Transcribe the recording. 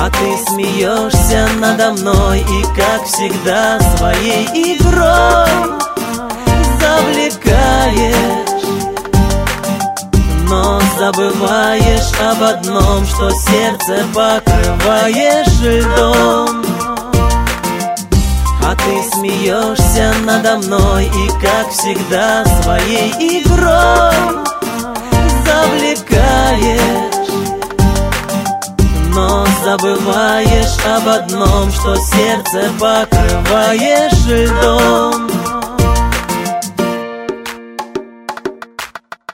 А ты смеешься надо мной и, как всегда, своей игрой завлекаешь, но забываешь об одном, что сердце покрываешь льдом. А ты смеешься надо мной и, как всегда, своей игрой завлекаешь, но забываешь об одном, что сердце покрываешь льдом.